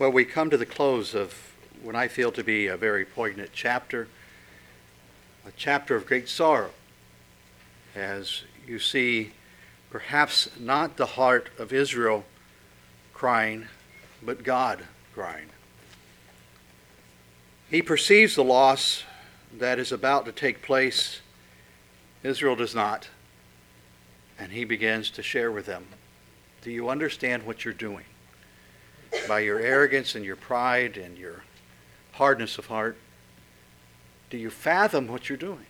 Well, we come to the close of what I feel to be a very poignant chapter, a chapter of great sorrow, as you see perhaps not the heart of Israel crying, but God crying. He perceives the loss that is about to take place. Israel does not, and he begins to share with them. Do you understand what you're doing? By your arrogance and your pride and your hardness of heart, do you fathom what you're doing?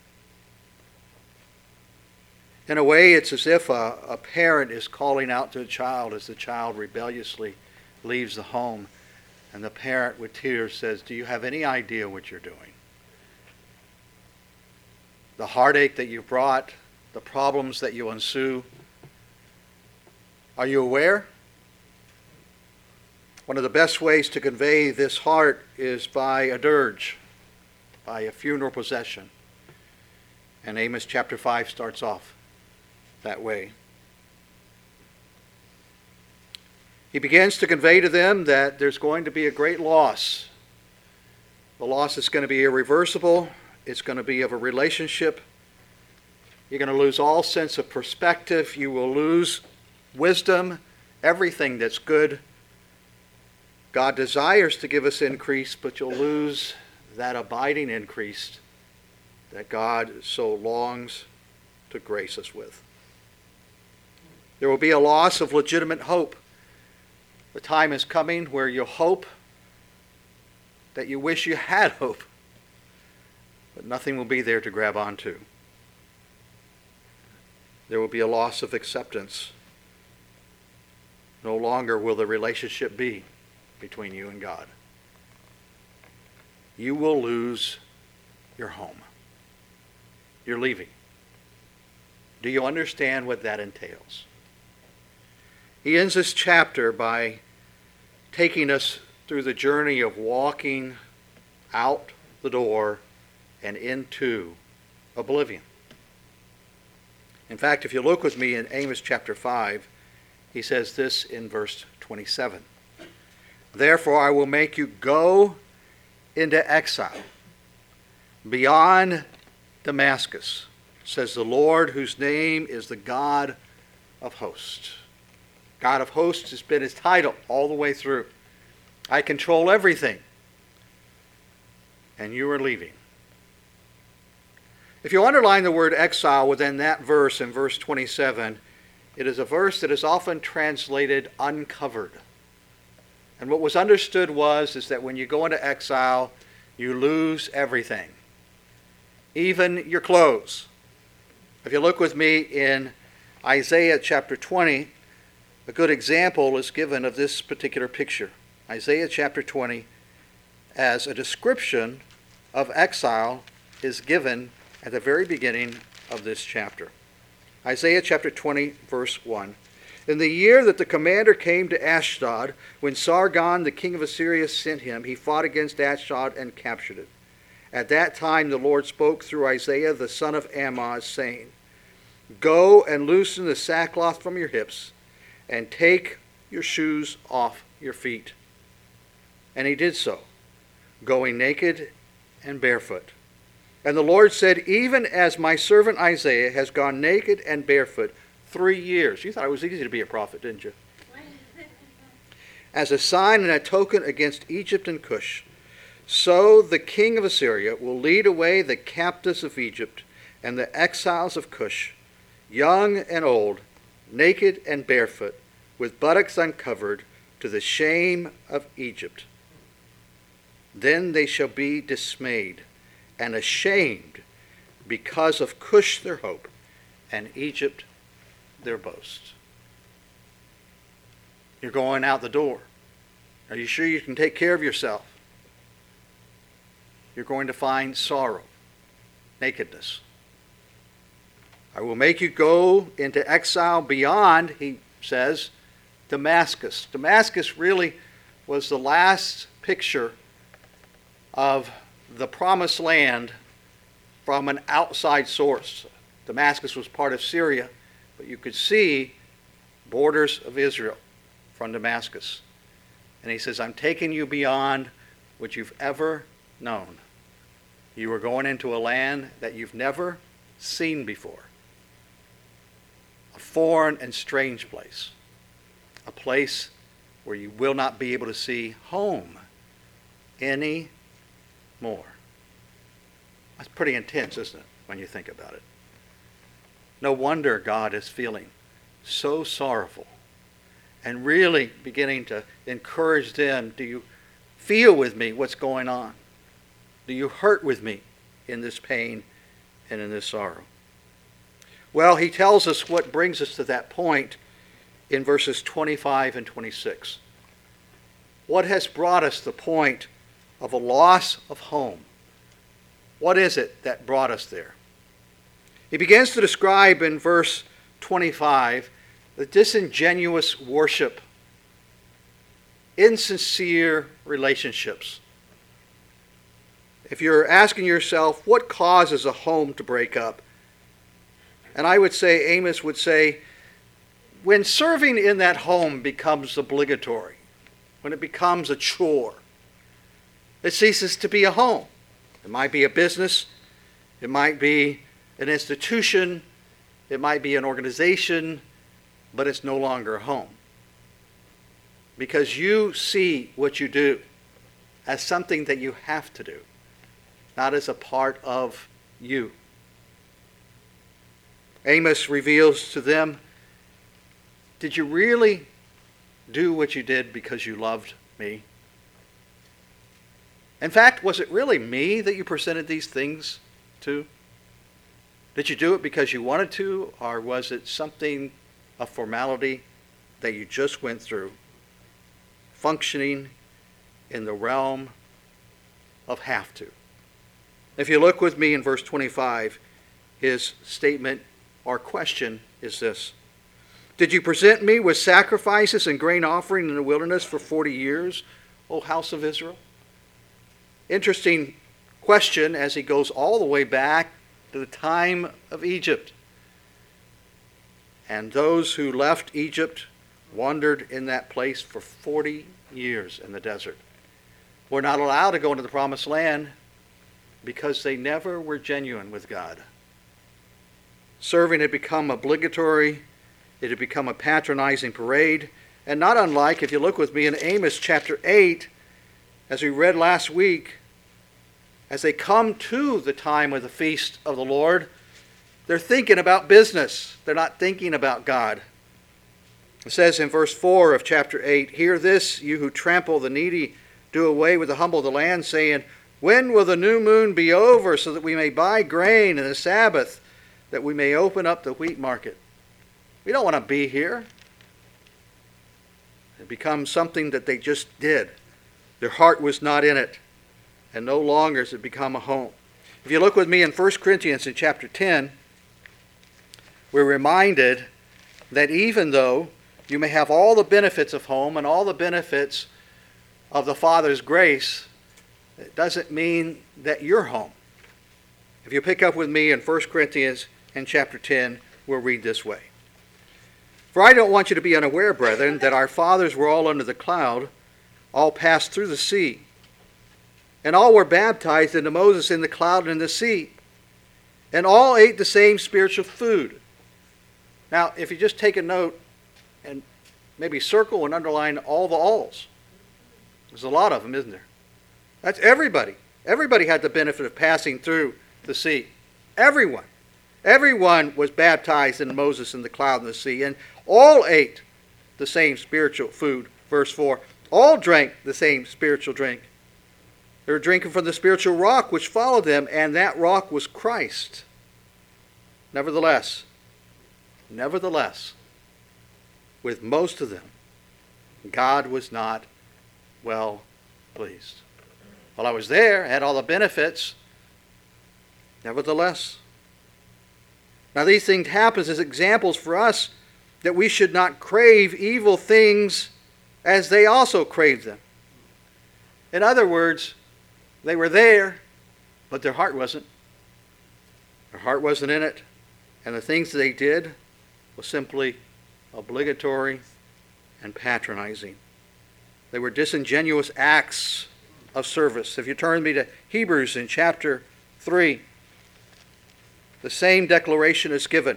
In a way, it's as if a parent is calling out to a child as the child rebelliously leaves the home, and the parent with tears says, do you have any idea what you're doing? The heartache that you brought, the problems that you ensue, are you aware? One of the best ways to convey this heart is by a dirge, by a funeral procession. And Amos chapter 5 starts off that way. He begins to convey to them that there's going to be a great loss. The loss is going to be irreversible. It's going to be of a relationship. You're going to lose all sense of perspective. You will lose wisdom, everything that's good. God desires to give us increase, but you'll lose that abiding increase that God so longs to grace us with. There will be a loss of legitimate hope. The time is coming where you'll hope that you wish you had hope, but nothing will be there to grab onto. There will be a loss of acceptance. No longer will the relationship be between you and God. You will lose your home. You're leaving. Do you understand what that entails? He ends this chapter by taking us through the journey of walking out the door and into oblivion. In fact, if you look with me in Amos chapter 5, he says this in verse 27. Therefore I will make you go into exile beyond Damascus, says the Lord, whose name is the God of hosts. God of hosts has been his title all the way through. I control everything, and you are leaving. If you underline the word exile within that verse in verse 27, it is a verse that is often translated uncovered. And what was understood is that when you go into exile, you lose everything, even your clothes. If you look with me in Isaiah chapter 20, a good example is given of this particular picture. Isaiah chapter 20, as a description of exile, is given at the very beginning of this chapter. Isaiah chapter 20, verse 1. In the year that the commander came to Ashdod, when Sargon, the king of Assyria, sent him, he fought against Ashdod and captured it. At that time the Lord spoke through Isaiah the son of Amoz, saying, Go and loosen the sackcloth from your hips, and take your shoes off your feet. And he did so, going naked and barefoot. And the Lord said, Even as my servant Isaiah has gone naked and barefoot 3 years. You thought it was easy to be a prophet, didn't you? As a sign and a token against Egypt and Cush, so the king of Assyria will lead away the captives of Egypt and the exiles of Cush, young and old, naked and barefoot, with buttocks uncovered, to the shame of Egypt. Then they shall be dismayed and ashamed because of Cush their hope and Egypt their boast. You're going out the door. Are you sure you can take care of yourself? You're going to find sorrow, nakedness. I will make you go into exile beyond, he says, Damascus. Damascus really was the last picture of the promised land from an outside source. Damascus was part of Syria, but you could see borders of Israel from Damascus. And he says, I'm taking you beyond what you've ever known. You are going into a land that you've never seen before. A foreign and strange place. A place where you will not be able to see home any more. That's pretty intense, isn't it, when you think about it? No wonder God is feeling so sorrowful and really beginning to encourage them. Do you feel with me what's going on? Do you hurt with me in this pain and in this sorrow? Well, he tells us what brings us to that point in verses 25 and 26. What has brought us to the point of a loss of home? What is it that brought us there? He begins to describe in verse 25 the disingenuous worship, insincere relationships. If you're asking yourself, what causes a home to break up? And I would say, Amos would say, when serving in that home becomes obligatory, when it becomes a chore, it ceases to be a home. It might be a business, it might be an institution, it might be an organization, but it's no longer a home. Because you see what you do as something that you have to do, not as a part of you. Amos reveals to them, did you really do what you did because you loved me? In fact, was it really me that you presented these things to? Did you do it because you wanted to, or was it something, a formality that you just went through, functioning in the realm of have to? If you look with me in verse 25, his statement or question is this: did you present me with sacrifices and grain offering in the wilderness for 40 years, O house of Israel? Interesting question as he goes all the way back to the time of Egypt. And those who left Egypt wandered in that place for 40 years in the desert. Were not allowed to go into the promised land because they never were genuine with God. Serving had become obligatory. It had become a patronizing parade. And not unlike, if you look with me in Amos chapter 8, as we read last week, as they come to the time of the feast of the Lord, they're thinking about business. They're not thinking about God. It says in verse 4 of chapter 8, hear this, you who trample the needy, do away with the humble of the land, saying, when will the new moon be over so that we may buy grain and the Sabbath, that we may open up the wheat market? We don't want to be here. It becomes something that they just did. Their heart was not in it. And no longer has it become a home. If you look with me in 1 Corinthians in chapter 10, we're reminded that even though you may have all the benefits of home and all the benefits of the Father's grace, it doesn't mean that you're home. If you pick up with me in 1 Corinthians in chapter 10, we'll read this way. For I don't want you to be unaware, brethren, that our fathers were all under the cloud, all passed through the sea, and all were baptized into Moses in the cloud and in the sea, and all ate the same spiritual food. Now, if you just take a note and maybe circle and underline all the alls, there's a lot of them, isn't there? That's everybody. Everybody had the benefit of passing through the sea. Everyone. Everyone was baptized in Moses in the cloud and the sea, and all ate the same spiritual food. Verse 4, all drank the same spiritual drink. They were drinking from the spiritual rock which followed them, and that rock was Christ. Nevertheless, with most of them, God was not well pleased. While I was there, I had all the benefits. Nevertheless. Now these things happen as examples for us that we should not crave evil things as they also craved them. In other words, they were there, but their heart wasn't. Their heart wasn't in it. And the things that they did was simply obligatory and patronizing. They were disingenuous acts of service. If you turn me to Hebrews in chapter 3, the same declaration is given.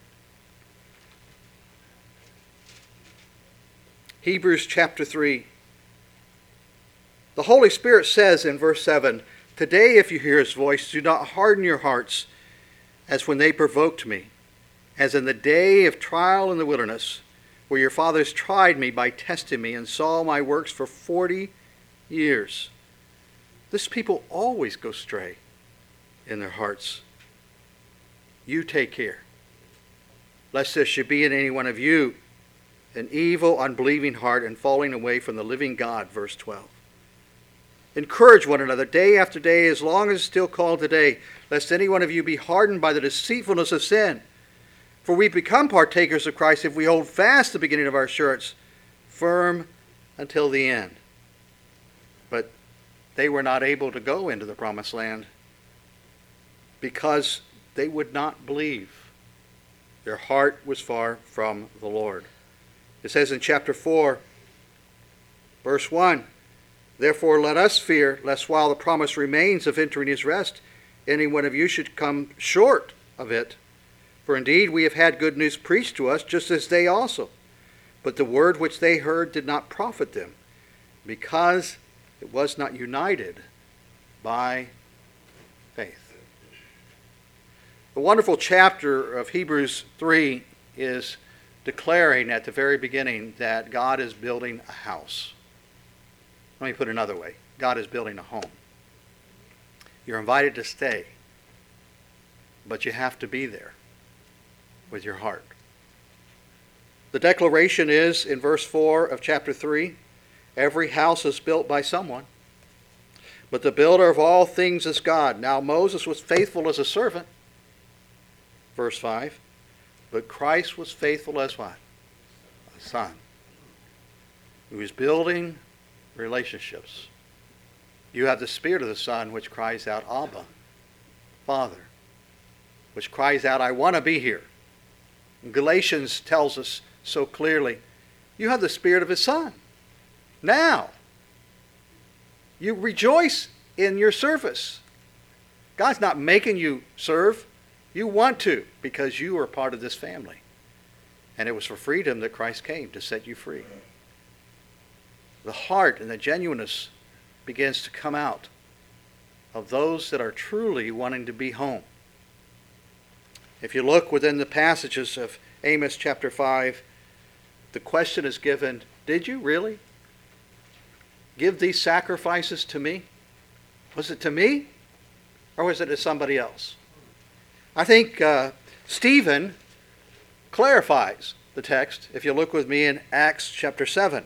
Hebrews chapter 3. The Holy Spirit says in verse 7, "Today, if you hear his voice, do not harden your hearts as when they provoked me, as in the day of trial in the wilderness, where your fathers tried me by testing me and saw my works for 40 years. This people always go astray in their hearts. You take care, lest there should be in any one of you an evil, unbelieving heart and falling away from the living God." Verse 12. "Encourage one another day after day, as long as it's still called today, lest any one of you be hardened by the deceitfulness of sin. For we become partakers of Christ if we hold fast the beginning of our assurance, firm until the end." But they were not able to go into the promised land because they would not believe. Their heart was far from the Lord. It says in chapter 4, verse 1, "Therefore let us fear, lest while the promise remains of entering his rest, any one of you should come short of it. For indeed we have had good news preached to us, just as they also. But the word which they heard did not profit them, because it was not united by faith." The wonderful chapter of Hebrews 3 is declaring at the very beginning that God is building a house. Let me put it another way. God is building a home. You're invited to stay, but you have to be there with your heart. The declaration is in verse 4 of chapter 3, "Every house is built by someone, but the builder of all things is God. Now Moses was faithful as a servant," verse 5, "but Christ was faithful as what? A son." He was building relationships. You have the Spirit of the Son which cries out, "Abba, Father," which cries out, "I want to be here." And Galatians tells us so clearly, you have the Spirit of his Son. Now, you rejoice in your service. God's not making you serve. You want to, because you are part of this family. And it was for freedom that Christ came, to set you free. The heart and the genuineness begins to come out of those that are truly wanting to be home. If you look within the passages of Amos chapter 5, the question is given, did you really give these sacrifices to me? Was it to me, or was it to somebody else? I think Stephen clarifies the text, if you look with me in Acts chapter 7,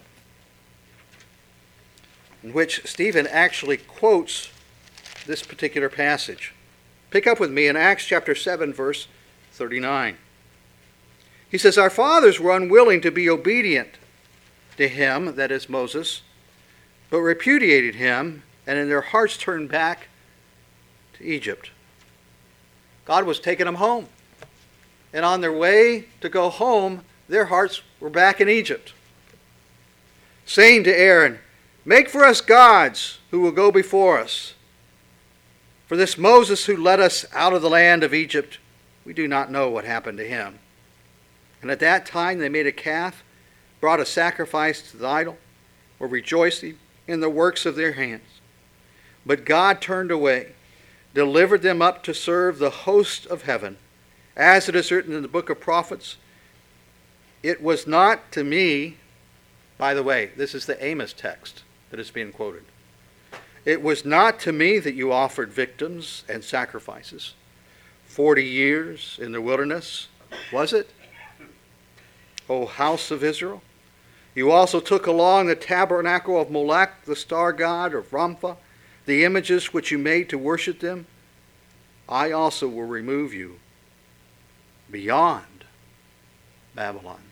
in which Stephen actually quotes this particular passage. Pick up with me in Acts chapter 7, verse 39. He says, "Our fathers were unwilling to be obedient to him," that is Moses, "but repudiated him, and in their hearts turned back to Egypt." God was taking them home. And on their way to go home, their hearts were back in Egypt. Saying to Aaron, "Make for us gods who will go before us. For this Moses who led us out of the land of Egypt, we do not know what happened to him." And at that time they made a calf, brought a sacrifice to the idol, were rejoicing in the works of their hands. But God turned away, delivered them up to serve the host of heaven. As it is written in the book of prophets, "It was not to me," by the way, this is the Amos text that is being quoted, "It was not to me that you offered victims and sacrifices 40 years in the wilderness, was it, O house of Israel? You also took along the tabernacle of Molech, the star god of Rampha, the images which you made to worship them. I also will remove you beyond Babylon."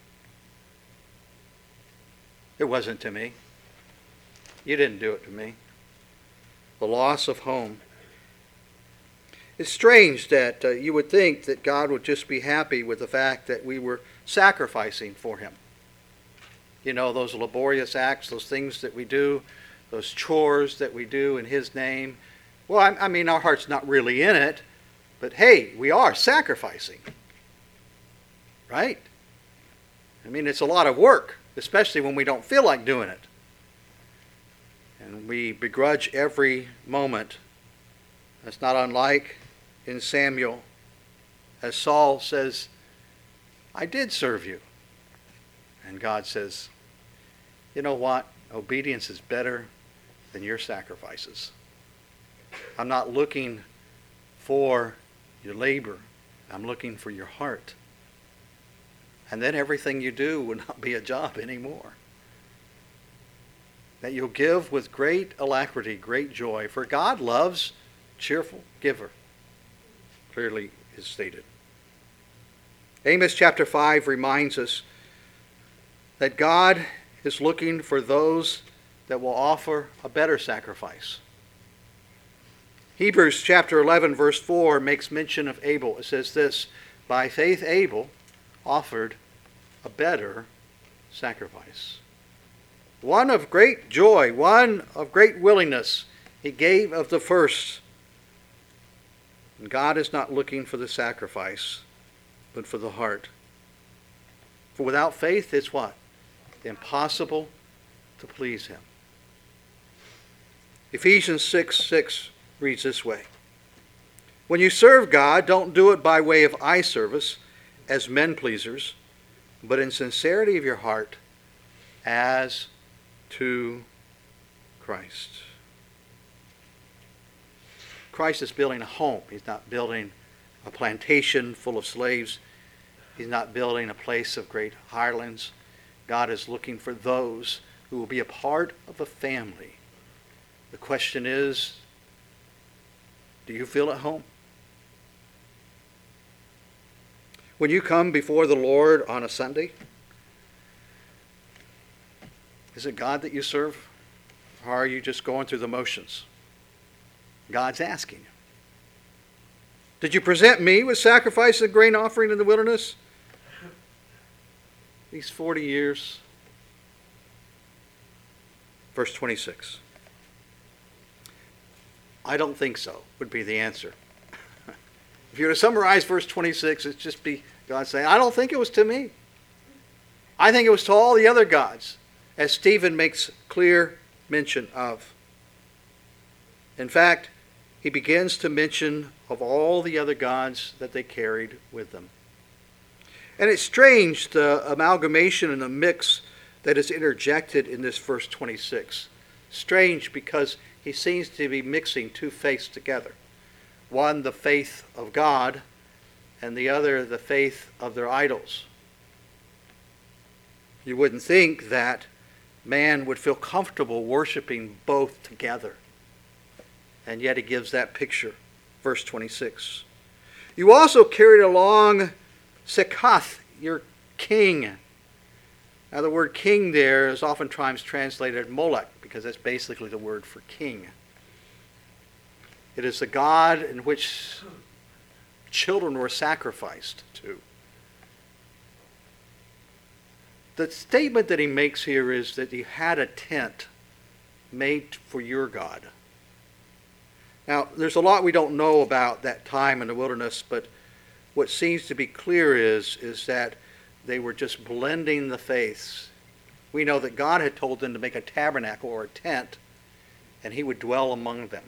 It wasn't to me. You didn't do it to me. The loss of home. It's strange that you would think that God would just be happy with the fact that we were sacrificing for him. those laborious acts, those things that we do, those chores that we do in His name. Well, I mean, our heart's not really in it, but hey, we are sacrificing. Right? I mean, it's a lot of work, especially when we don't feel like doing it. And we begrudge every moment. That's not unlike in Samuel, as Saul says, I did serve you. And God says, you know what? Obedience is better than your sacrifices. I'm not looking for your labor. I'm looking for your heart. And then everything you do will not be a job anymore. That you'll give with great alacrity, great joy, for God loves cheerful giver. Clearly is stated. Amos chapter 5 reminds us that God is looking for those that will offer a better sacrifice. Hebrews chapter 11 verse 4 makes mention of Abel. It says this, by faith Abel offered a better sacrifice. One of great joy, one of great willingness, he gave of the first. And God is not looking for the sacrifice, but for the heart. For without faith, it's what? Impossible to please Him. Ephesians 6:6 reads this way. When you serve God, don't do it by way of eye service as men pleasers, but in sincerity of your heart as to Christ. Christ is building a home. He's not building a plantation full of slaves. He's not building a place of great hirelings. God is looking for those who will be a part of a family. The question is, do you feel at home? When you come before the Lord on a Sunday, is it God that you serve? Or are you just going through the motions? God's asking you. Did you present me with sacrifice and grain offering in the wilderness? These 40 years. Verse 26. I don't think so, would be the answer. If you were to summarize verse 26, it'd just be God saying, I don't think it was to me. I think it was to all the other gods, as Stephen makes clear mention of. In fact, he begins to mention of all the other gods that they carried with them. And it's strange, the amalgamation and the mix that is interjected in this verse 26. Strange because he seems to be mixing two faiths together. One, the faith of God, and the other, the faith of their idols. You wouldn't think that man would feel comfortable worshiping both together. And yet he gives that picture. Verse 26. You also carried along Sekath, your king. Now the word king there is oftentimes translated Molech, because that's basically the word for king. It is the god in which children were sacrificed to. The statement that he makes here is that he had a tent made for your God. Now, there's a lot we don't know about that time in the wilderness, but what seems to be clear is that they were just blending the faiths. We know that God had told them to make a tabernacle or a tent, and he would dwell among them.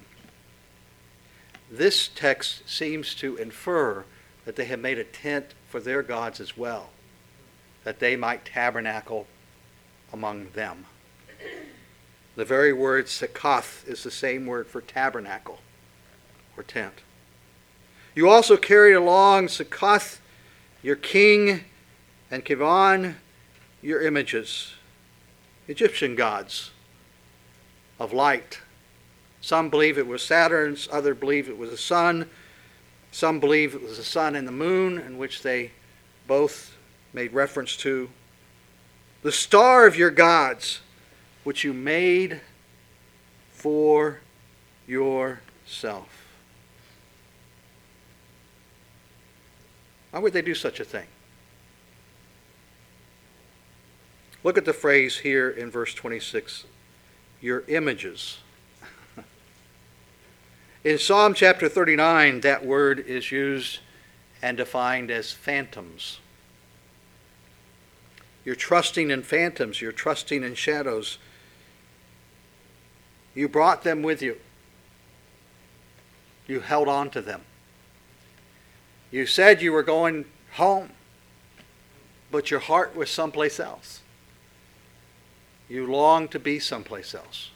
This text seems to infer that they had made a tent for their gods as well, that they might tabernacle among them. The very word Sekath is the same word for tabernacle or tent. You also carried along Sekath, your king, and Kivan, your images, Egyptian gods of light. Some believe it was Saturn's, others believe it was the sun. Some believe it was the sun and the moon, in which they both made reference to. The star of your gods, which you made for yourself. Why would they do such a thing? Look at the phrase here in verse 26, your images. In Psalm chapter 39, that word is used and defined as phantoms. You're trusting in phantoms. You're trusting in shadows. You brought them with you. You held on to them. You said you were going home, but your heart was someplace else. You longed to be someplace else.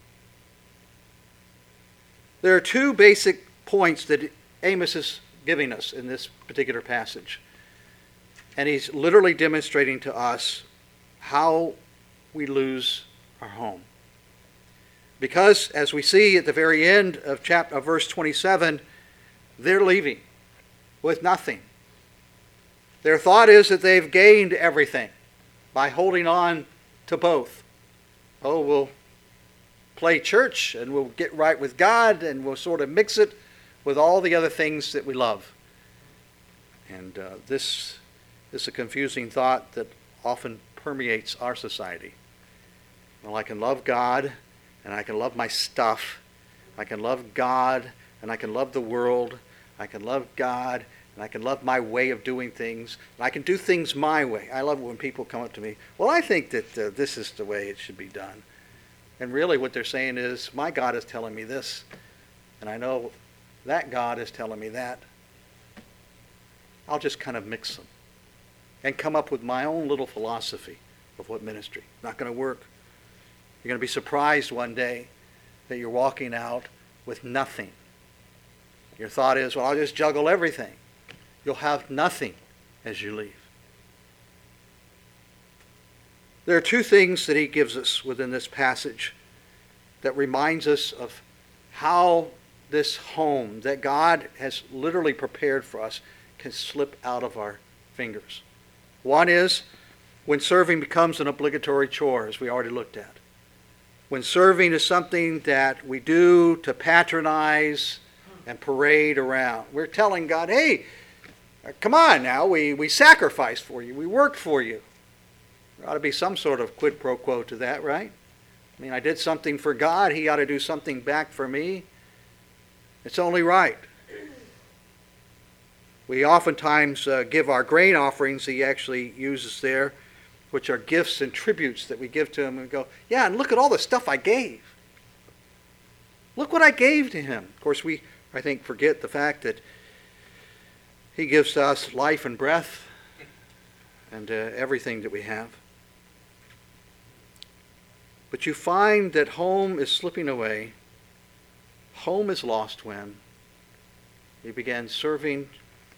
There are two basic points that Amos is giving us in this particular passage. And he's literally demonstrating to us how we lose our home. Because, as we see at the very end of verse 27, they're leaving with nothing. Their thought is that they've gained everything by holding on to both. Oh, we'll play church and we'll get right with God and we'll sort of mix it with all the other things that we love. And this is a confusing thought that often permeates our society. Well, I can love God and I can love my stuff. I can love God and I can love the world. I can love God and I can love my way of doing things. And I can do things my way. I love it when people come up to me, well, I think that this is the way it should be done. And really what they're saying is, my God is telling me this, and I know that God is telling me that. I'll just kind of mix them and come up with my own little philosophy of what ministry. Not going to work. You're going to be surprised one day that you're walking out with nothing. Your thought is, well, I'll just juggle everything. You'll have nothing as you leave. There are two things that he gives us within this passage that reminds us of how this home that God has literally prepared for us can slip out of our fingers. One is when serving becomes an obligatory chore, as we already looked at. When serving is something that we do to patronize and parade around. We're telling God, hey, come on now, we sacrificed for you, we worked for you. There ought to be some sort of quid pro quo to that, right? I mean, I did something for God, he ought to do something back for me. It's only right. We oftentimes give our grain offerings, he actually uses there, which are gifts and tributes that we give to him, and go, yeah, and look at all the stuff I gave. Look what I gave to him. Of course, we, I think, forget the fact that he gives us life and breath and everything that we have. But you find that home is slipping away. Home is lost when you begin serving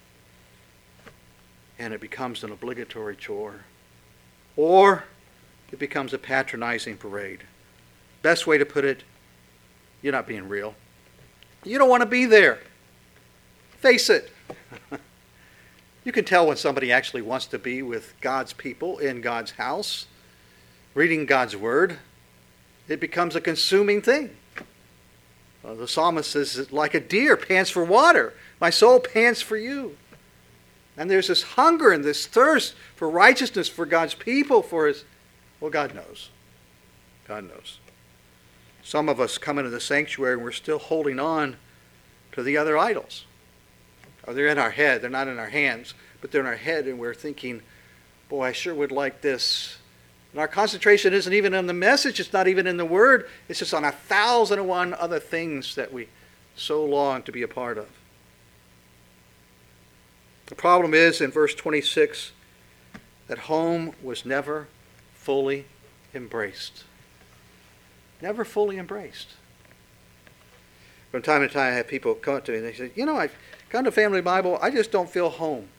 and it becomes an obligatory chore. Or it becomes a patronizing parade. Best way to put it, you're not being real. You don't want to be there. Face it. You can tell when somebody actually wants to be with God's people in God's house, reading God's word. It becomes a consuming thing. The psalmist says, like a deer pants for water, my soul pants for you. And there's this hunger and this thirst for righteousness for God's people, for his, well, God knows. God knows. Some of us come into the sanctuary and we're still holding on to the other idols. Or they're in our head, they're not in our hands, but they're in our head and we're thinking, boy, I sure would like this. And our concentration isn't even on the message, it's not even in the word, it's just on 1,001 other things that we so long to be a part of. The problem is in verse 26 that home was never fully embraced. Never fully embraced. From time to time I have people come up to me and they say, I've come to Family Bible, I just don't feel home.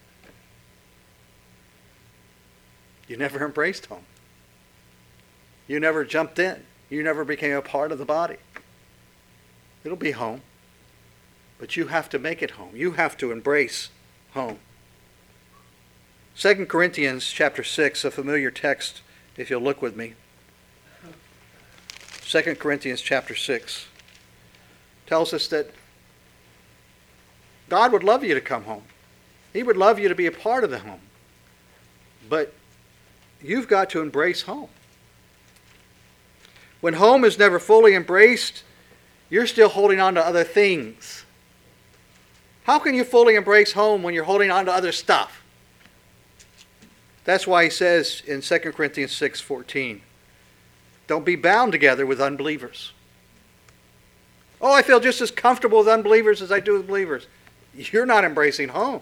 You never embraced home. You never jumped in. You never became a part of the body. It'll be home. But you have to make it home. You have to embrace home. 2 Corinthians chapter 6, a familiar text, if you'll look with me. 2 Corinthians chapter 6 tells us that God would love you to come home. He would love you to be a part of the home. But you've got to embrace home. When home is never fully embraced, you're still holding on to other things. How can you fully embrace home when you're holding on to other stuff? That's why he says in 2 Corinthians 6:14, don't be bound together with unbelievers. Oh, I feel just as comfortable with unbelievers as I do with believers. You're not embracing home.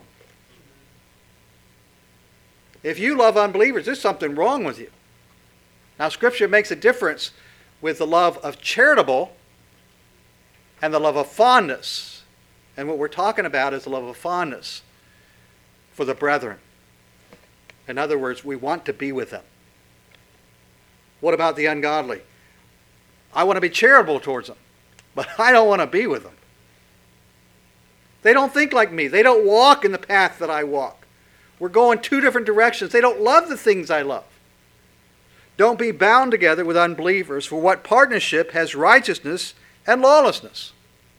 If you love unbelievers, there's something wrong with you. Now, Scripture makes a difference with the love of charitable and the love of fondness. And what we're talking about is the love of fondness for the brethren. In other words, we want to be with them. What about the ungodly? I want to be charitable towards them, but I don't want to be with them. They don't think like me. They don't walk in the path that I walk. We're going two different directions. They don't love the things I love. Don't be bound together with unbelievers, for what partnership has righteousness and lawlessness?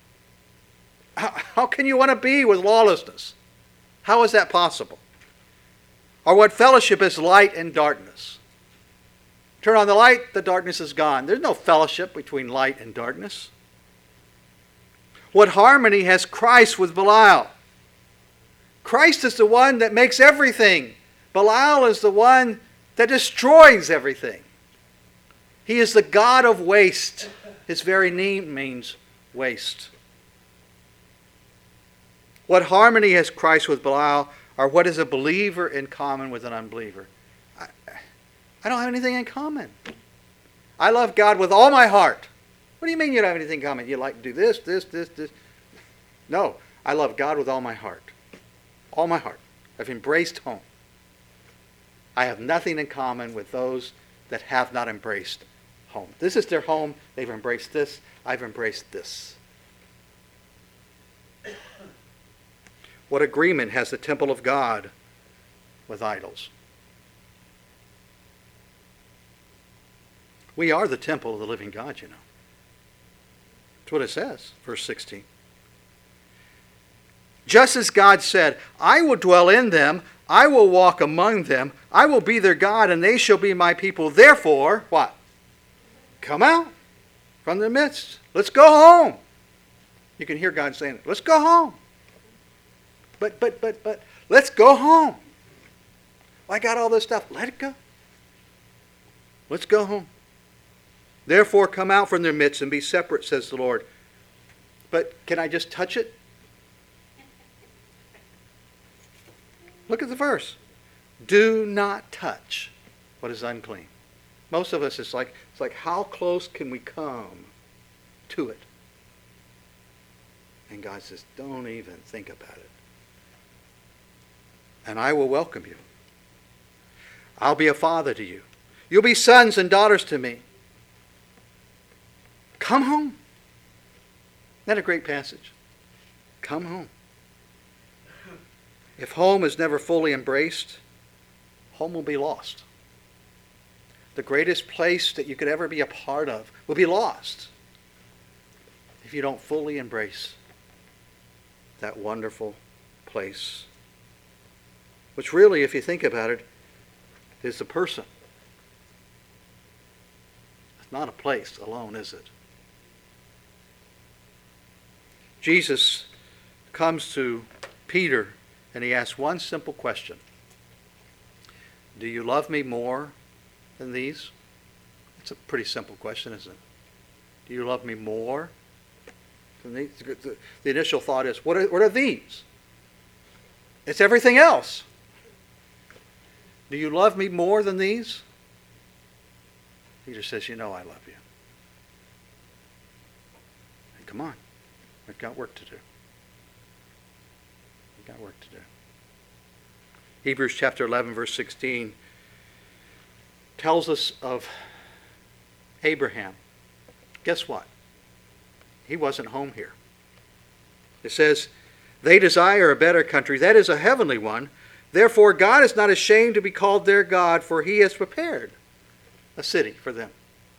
How can you want to be with lawlessness? How is that possible? Or what fellowship is light and darkness? Turn on the light, the darkness is gone. There's no fellowship between light and darkness. What harmony has Christ with Belial? Christ is the one that makes everything. Belial is the one that destroys everything. He is the God of waste. His very name means waste. What harmony has Christ with Belial, or what is a believer in common with an unbeliever? I don't have anything in common. I love God with all my heart. What do you mean you don't have anything in common? You like to do this, this, this, this. No, I love God with all my heart. All my heart. I've embraced home. I have nothing in common with those that have not embraced home. This is their home. They've embraced this. I've embraced this. What agreement has the temple of God with idols? We are the temple of the living God, you know. That's what it says, verse 16. Just as God said, I will dwell in them, I will walk among them, I will be their God, and they shall be my people. Therefore, what? Come out from their midst. Let's go home. You can hear God saying, let's go home. But, let's go home. I got all this stuff. Let it go. Let's go home. Therefore, come out from their midst and be separate, says the Lord. But can I just touch it? Look at the verse. Do not touch what is unclean. Most of us, it's like how close can we come to it? And God says, don't even think about it. And I will welcome you. I'll be a father to you. You'll be sons and daughters to me. Come home. Isn't that a great passage? Come home. If home is never fully embraced, home will be lost. The greatest place that you could ever be a part of will be lost if you don't fully embrace that wonderful place. Which really, if you think about it, is the person. It's not a place alone, is it? Jesus comes to Peter and he asks one simple question. Do you love me more than these? It's a pretty simple question, isn't it? Do you love me more than these? The initial thought is, what are these? It's everything else. Do you love me more than these? Peter says, you know I love you. And come on. We've got work to do. We've got work to do. Hebrews chapter 11, verse 16 tells us of Abraham. Guess what? He wasn't home here. It says, they desire a better country, that is a heavenly one. Therefore, God is not ashamed to be called their God, for he has prepared a city for them.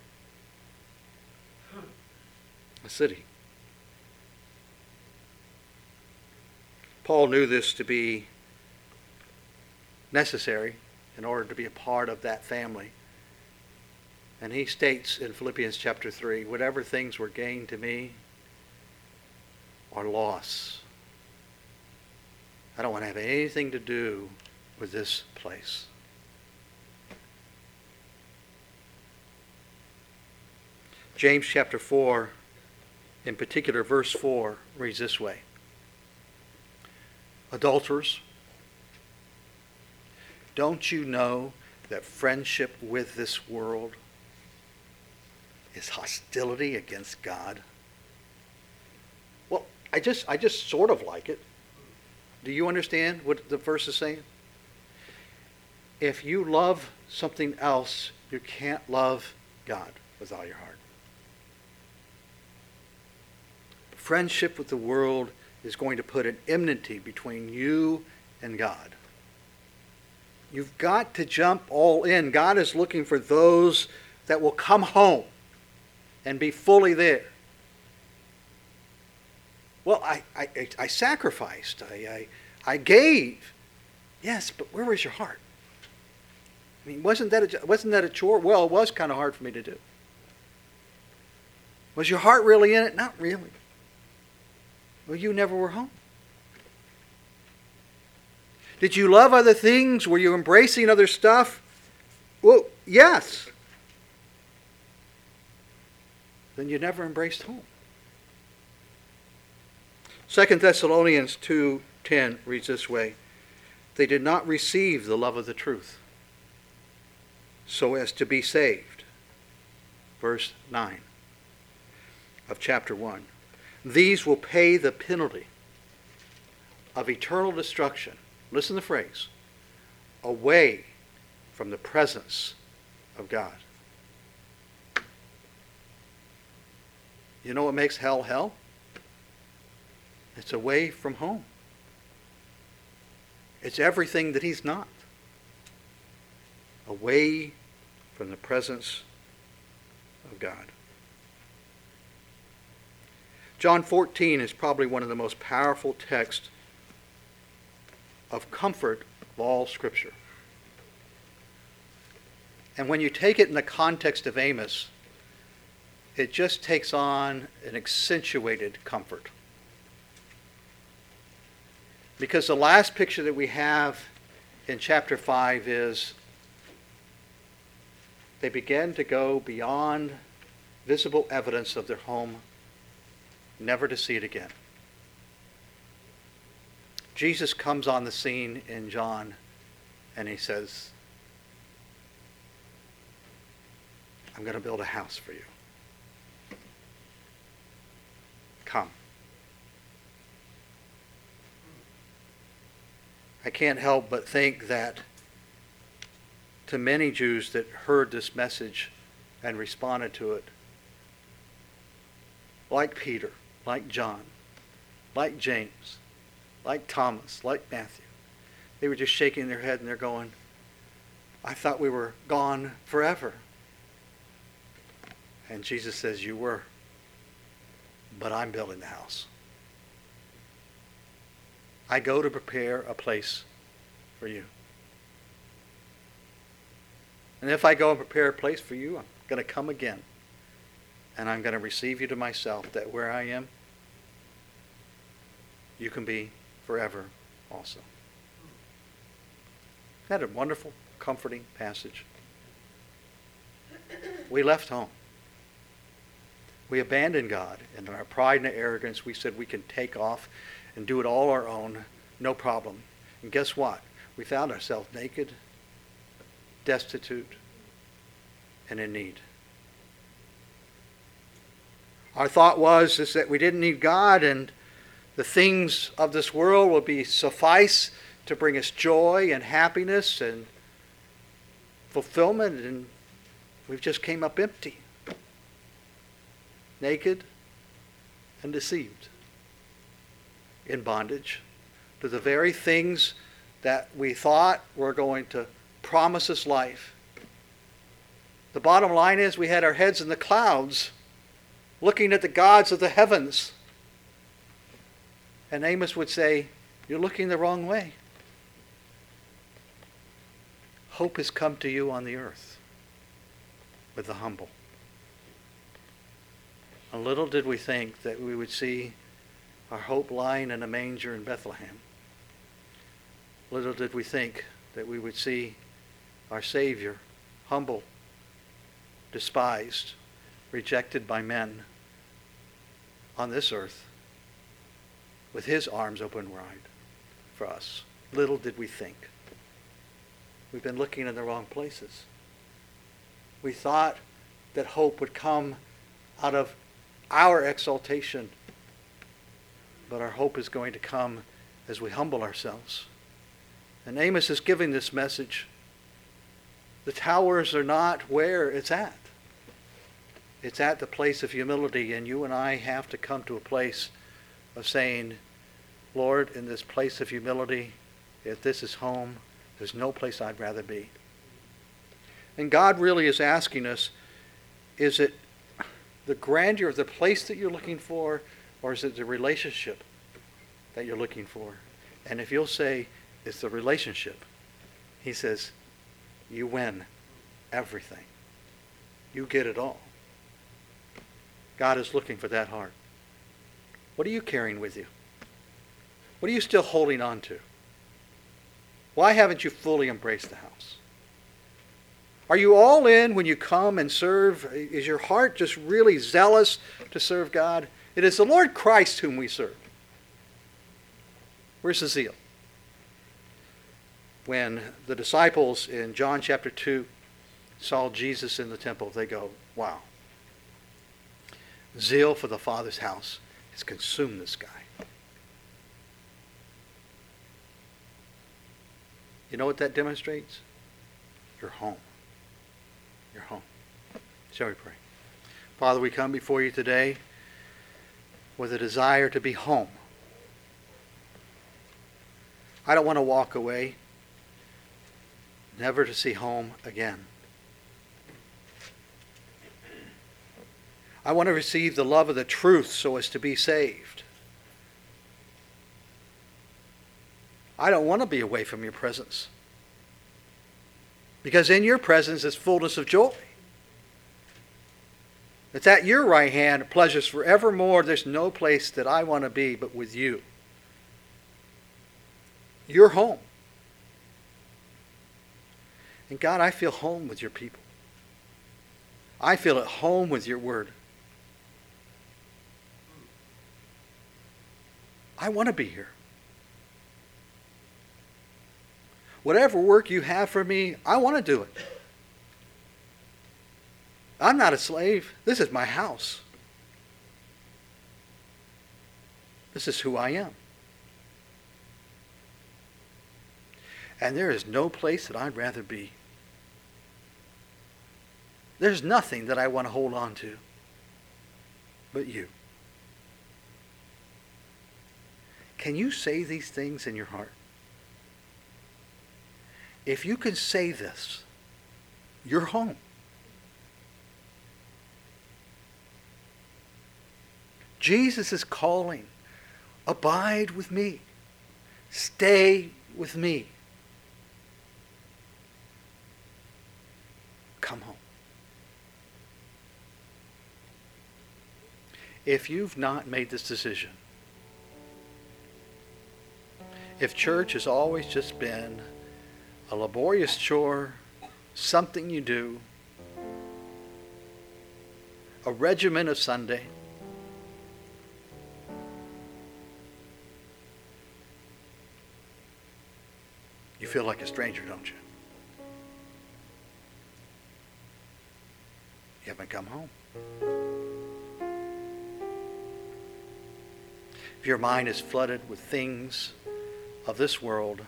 A city. Paul knew this to be necessary in order to be a part of that family. And he states in Philippians chapter 3, whatever things were gained to me are loss. I don't want to have anything to do with this place. James chapter 4, in particular verse 4, reads this way. Adulterers, don't you know that friendship with this world is hostility against God? Well, I just sort of like it. Do you understand what the verse is saying? If you love something else, you can't love God with all your heart. Friendship with the world is going to put an enmity between you and God. You've got to jump all in. God is looking for those that will come home and be fully there. Well, I sacrificed. I gave. Yes, but where was your heart? I mean, wasn't that a chore? Well, it was kind of hard for me to do. Was your heart really in it? Not really. Well, you never were home. Did you love other things? Were you embracing other stuff? Well, yes. Then you never embraced home. 2 Thessalonians 2:10 reads this way. They did not receive the love of the truth so as to be saved. Verse 9 of chapter 1. These will pay the penalty of eternal destruction. Listen to the phrase. Away from the presence of God. You know what makes hell hell? It's away from home. It's everything that he's not. Away from the presence of God. John 14 is probably one of the most powerful texts of comfort of all Scripture. And when you take it in the context of Amos, it just takes on an accentuated comfort. Because the last picture that we have in chapter 5 is they began to go beyond visible evidence of their home, never to see it again. Jesus comes on the scene in John and he says, I'm going to build a house for you. Come. I can't help but think that to many Jews that heard this message and responded to it, like Peter, like John, like James, like Thomas, like Matthew, they were just shaking their head and they're going, I thought we were gone forever. And Jesus says, you were, but I'm building the house. I go to prepare a place for you. And if I go and prepare a place for you, I'm going to come again. And I'm going to receive you to myself, that where I am, you can be forever also. Isn't that a wonderful, comforting passage? We left home. We abandoned God. And in our pride and arrogance, we said we can take off and do it all our own, no problem. And guess what? We found ourselves naked, destitute, and in need. Our thought was is that we didn't need God and the things of this world will be suffice to bring us joy and happiness and fulfillment, and we've just came up empty, naked and deceived, in bondage to the very things that we thought were going to promise us life. The bottom line is we had our heads in the clouds looking at the gods of the heavens. And Amos would say, you're looking the wrong way. hope has come to you on the earth with the humble. And little did we think that we would see our hope lying in a manger in Bethlehem. Little did we think that we would see our Savior humble, despised, rejected by men on this earth with his arms open wide for us. Little did we think. We've been looking in the wrong places. We thought that hope would come out of our exaltation, but our hope is going to come as we humble ourselves. And Amos is giving this message. The towers are not where it's at. It's at the place of humility, and you and I have to come to a place of saying, Lord, in this place of humility, if this is home, there's no place I'd rather be. And God really is asking us, is it the grandeur of the place that you're looking for, or is it the relationship that you're looking for? And if you'll say, it's the relationship, he says, you win everything. You get it all. God is looking for that heart. What are you carrying with you? What are you still holding on to? Why haven't you fully embraced the house? Are you all in when you come and serve? Is your heart just really zealous to serve God? It is the Lord Christ whom we serve. Where's the zeal? When the disciples in John chapter 2 saw Jesus in the temple, they go, wow. Zeal for the Father's house has consumed this guy. You know what that demonstrates? You're home. You're home. Shall we pray? Father, we come before you today with a desire to be home. I don't want to walk away, never to see home again. I want to receive the love of the truth so as to be saved. I don't want to be away from your presence. Because in your presence is fullness of joy. It's at your right hand, pleasures forevermore. There's no place that I want to be but with you. You're home. And God, I feel home with your people. I feel at home with your word. I want to be here. Whatever work you have for me, I want to do it. I'm not a slave. This is my house. This is who I am. And there is no place that I'd rather be. There's nothing that I want to hold on to but you. Can you say these things in your heart? If you can say this, you're home. Jesus is calling. Abide with me. Stay with me. Come home. If you've not made this decision, if church has always just been a laborious chore, something you do, a regimen of Sunday, you feel like a stranger, don't you? You haven't come home. If your mind is flooded with things of this world,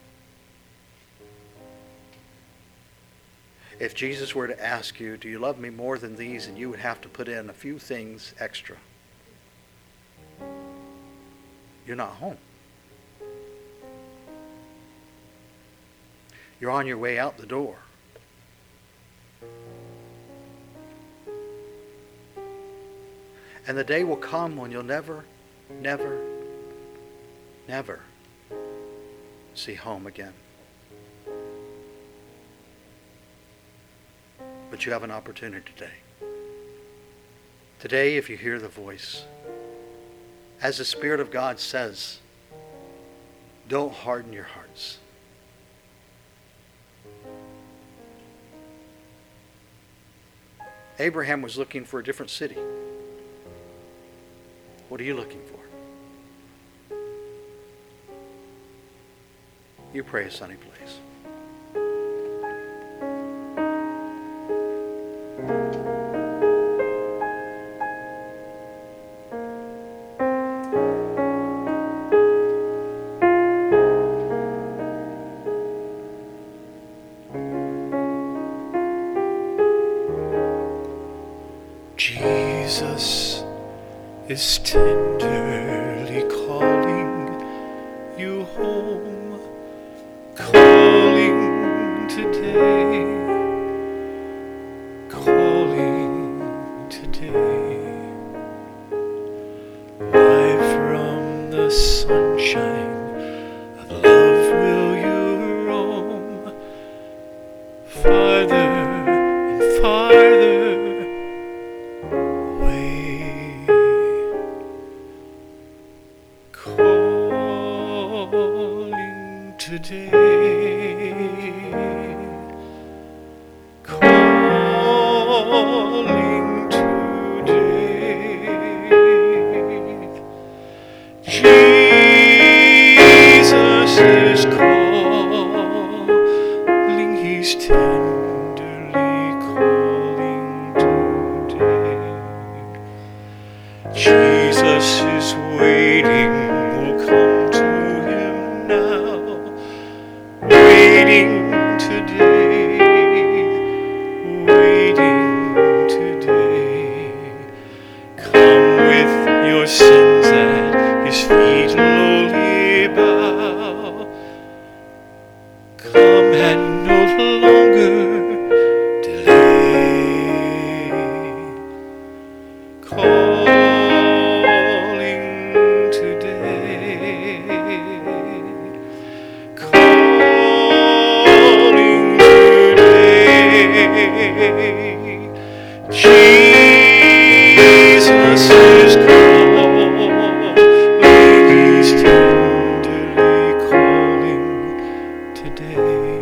if Jesus were to ask you, do you love me more than these, and you would have to put in a few things extra, you're not home. You're on your way out the door. And the day will come when you'll never, never, never see home again. But you have an opportunity today. Today, if you hear the voice, as the Spirit of God says, don't harden your hearts. Abraham was looking for a different city. What are you looking for? You pray a sunny place. Jesus is tenderly calling you home, calling today, calling today. Why from the sunshine of love will you roam, farther and farther today, calling today. Jesus is calling, he's tenderly calling today. Jesus is waiting, will come to him now. Waiting today, waiting today. Come with your sins at his feet lowly bow. Come and no longer delay. Calling today. Jesus is calling, he's tenderly calling today.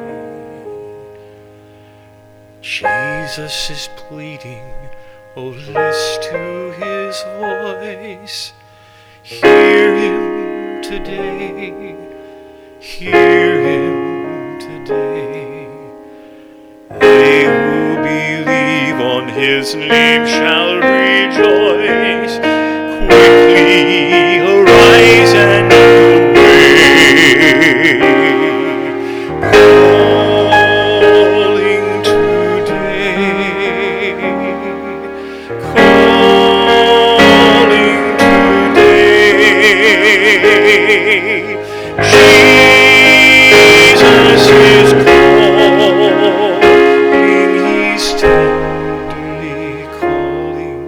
Jesus is pleading, oh listen to his voice. Hear him today, hear him today. They who believe on his name shall rejoice. Quickly arise and away. Calling today. Calling today. Jesus is calling, he's tenderly calling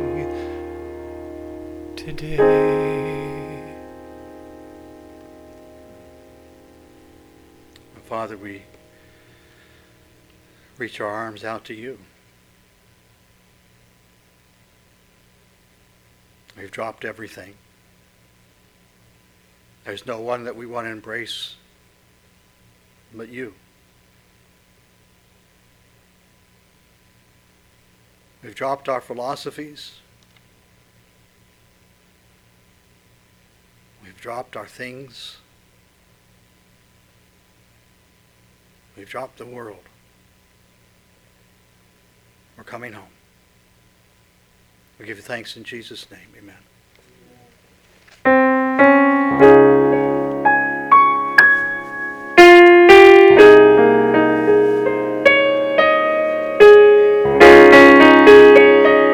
today. Father, we reach our arms out to you. We've dropped everything. There's no one that we want to embrace but you. We've dropped our philosophies. We've dropped our things. We've dropped the world. We're coming home. We give you thanks in Jesus' name. Amen.